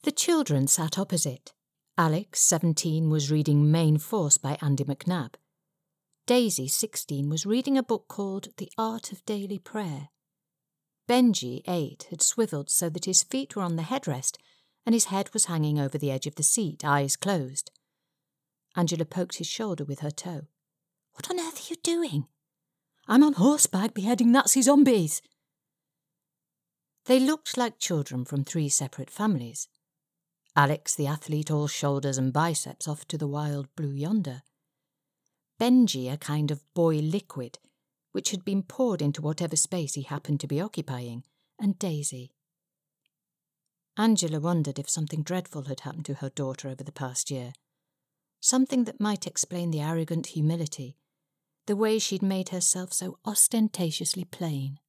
The children sat opposite. Alex, 17, was reading Main Force by Andy McNab. Daisy, 16, was reading a book called The Art of Daily Prayer. Benji, 8, had swivelled so that his feet were on the headrest and his head was hanging over the edge of the seat, eyes closed. Angela poked his shoulder with her toe. "What on earth are you doing?" "I'm on horseback beheading Nazi zombies." They looked like children from 3 separate families. Alex, the athlete, all shoulders and biceps, off to the wild blue yonder. Benji, a kind of boy liquid, which had been poured into whatever space he happened to be occupying, and Daisy. Angela wondered if something dreadful had happened to her daughter over the past year. Something that might explain the arrogant humility, the way she'd made herself so ostentatiously plain.